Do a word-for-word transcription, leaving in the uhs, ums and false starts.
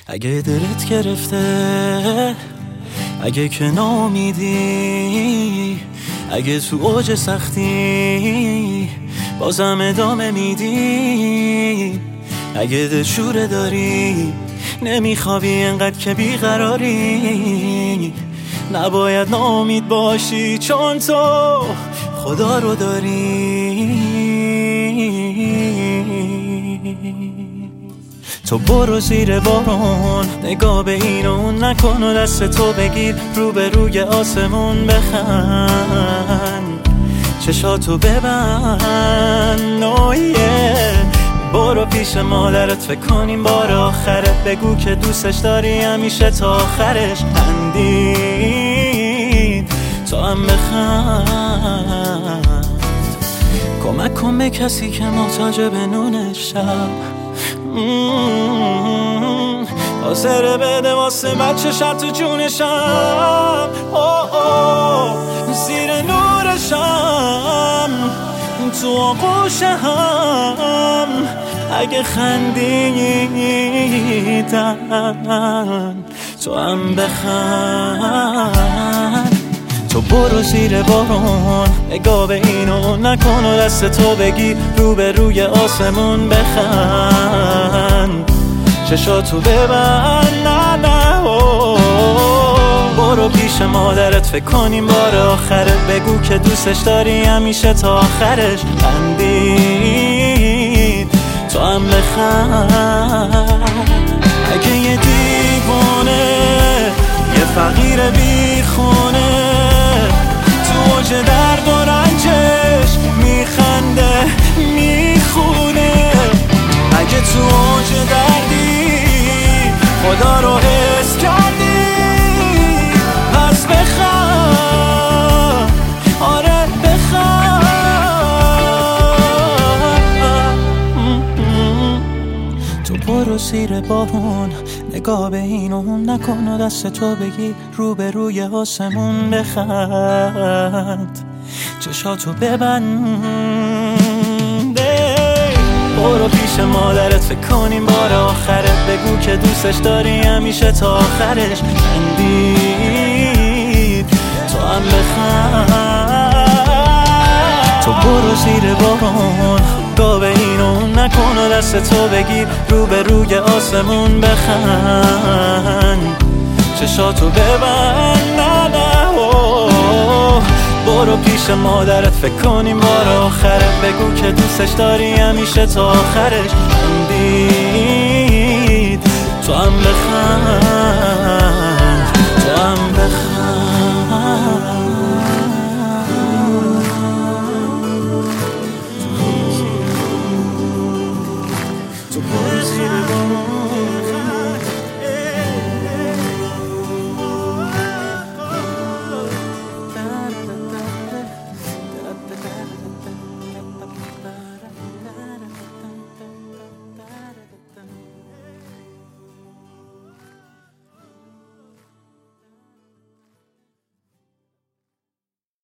اگه دلت گرفته، اگه که ناامیدی، اگه تو اوج سختی بازم ادامه میدی، اگه دلشوره داری نمیخوابی انقدر که بیقراری، نباید ناامید باشی چون تو خدا رو داری. تو برو زیر بارون، نگاه به این و اون نکن و دست تو بگیر، رو به روی آسمون بخند، چشاتو ببند نویه. برو پیش مادرت فکر کنیم بار آخره، بگو که دوستش داری همیشه تا آخرش، خندید تو هم بخند. کمک کن به کسی که محتاج به نون شب، حاضر بده واسه بچه شب تو جونشم، زیر نورشم تو آغوشم، اگه خندیدن تو هم بخند. تو برو زیر بارون، نگاه به این و اون نکن و دست تو بگی، رو به روی آسمون بخند، چشاتو ببند نه نه. برو پیش مادرت فکر کنیم بار آخره، بگو که دوستش داری همیشه تا آخرش، خندید تو هم بخند. اگه یه دیوانه، یه فقیر بیخونه، تو اوج درد و رنجش میخنده میخونه، اگه تو اوج دردی خدا رو حس کردی، پس بخند، آره بخند. تو برو زیر بارون، نگاه به این و اون نکن و دست تو بگی، رو به روی آسمون بخند، چشاتو ببند. برو پیش مادرت فکر کنیم بار آخره، بگو که دوستش داری همیشه تا آخرش، خندید تو هم بخند. تو برو زیر بارون، نگاه به این و اون نکن و دست تو بگیر، رو به روی آسمون بخند، چشاتو ببند نه نه. برو پیش مادرت فکر کنیم بار آخره، بگو که دوستش داری همیشه تا آخرش، خندید